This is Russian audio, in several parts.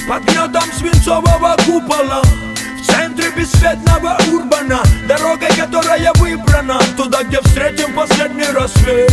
Под гнетом свинцового купола, в центре бесцветного урбана, дорогой, которая выбрана, туда, где встретим последний рассвет.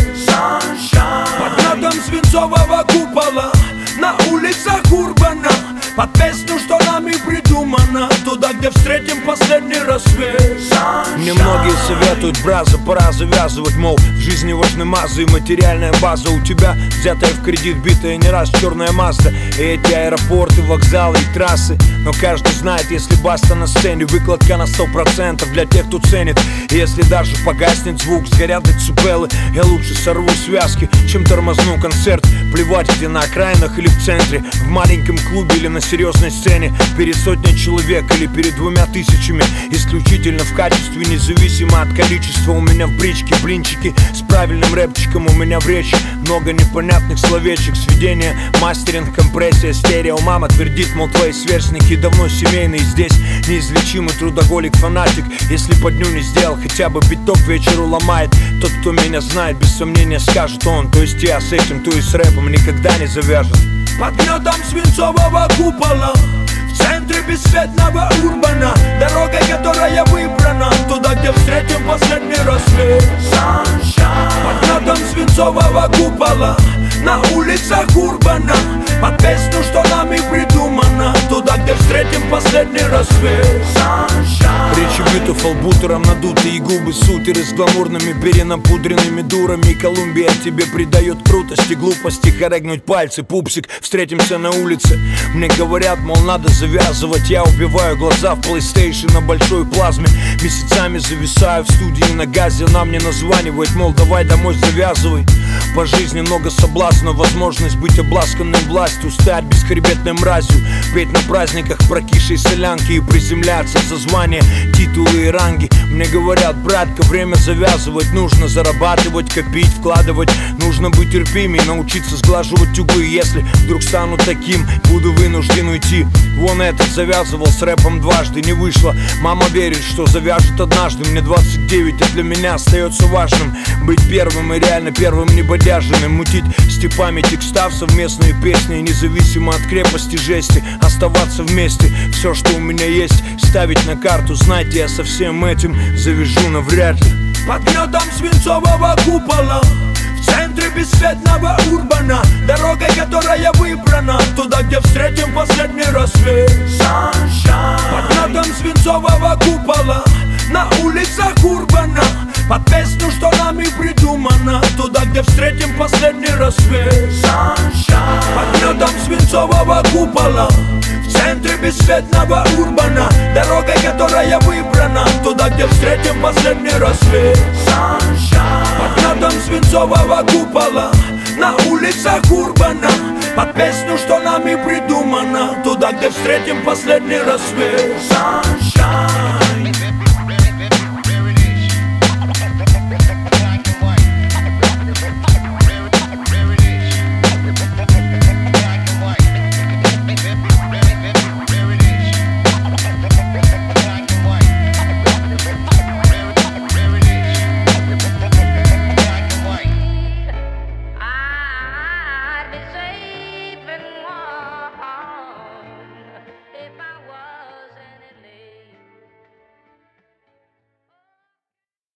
Под гнетом свинцового купола, на улицах урбана, под песню, что нами придумано, туда, где встретим последний рассвет. Мне многие советуют, браза, пора завязывать, мол, в жизни важны мазы и материальная база. У тебя взятая в кредит, битая не раз черная Мазда, и эти аэропорты, вокзалы и трассы. Но каждый знает, если баста на сцене, выкладка на 100% для тех, кто ценит. И если даже погаснет звук, сгорят децибелы, я лучше сорву связки, чем тормозну концерт. Плевать, где на окраинах или в центре, в маленьком клубе или на серьезной сцене, перед сотней человек или перед 2000. Исключительно в качестве, независимо от количества. У меня в бричке блинчики с правильным рэпчиком, у меня в речи много непонятных словечек. Сведение, мастеринг, компрессия, стерео. Мама твердит, мол, твои сверстники давно семейные. Здесь неизлечимый трудоголик, фанатик. Если по дню не сделал, хотя бы биток вечеру ломает. Тот, кто меня знает, без сомнения скажет он. То есть я с этим, то и с рэпом никогда не завяжет. Под гнетом свинцового купола, в центре бесцветного урбана, дорогой, которая выбрана, туда, где встретим последний рассвет. Под гнетом свинцового купола, на улицах урбана, под песню, что нами придумано, туда, где встретим последний рассвет. Речи битов албутером надутые губы, сутеры с гламурными перенапудренными дурами. Колумбия тебе придает крутости, глупости, хорегнуть пальцы, пупсик, встретимся на улице. Мне говорят, мол, надо завязывать, я убиваю глаза в PlayStation на большой плазме. Месяцами зависаю в студии на газе, она мне названивает, мол, давай домой завязывай. По жизни много соблазна, возможность быть обласканным властью, стать бесхребетной мразью, петь на праздниках прокисшей солянки и приземляться за звания, титулы и ранги. Мне говорят, братка, время завязывать, нужно зарабатывать, копить, вкладывать. Нужно быть терпимей, научиться сглаживать углы. Если вдруг стану таким, буду вынужден уйти. Вон этот завязывал с рэпом дважды, не вышло. Мама верит, что завяжет однажды. Мне 29, а для меня остается важным быть первым и реально первым небодяженным. Мутить степами текстав совместные песни, независимо от крепости жести, оставаться вместе. Все, что у меня есть, ставить на карту. Знаете, я со всем этим завяжу навряд ли. Под гнетом свинцового купола, в центре бесцветного урбана, дорогой, которая выбрана, туда, где встретим последний рассвет. Под гнетом свинцового купола, на улицах урбана, под песню, что нами придумано, туда, где встретим последний рассвет. Под гнетом свинцового купола, в центре бесцветного урбана, дорогой, которая выбрана, туда, где встретим последний рассвет. Под гнетом свинцового купола, на улицах урбана, под песню, что нами придумано, туда, где встретим последний рассвет.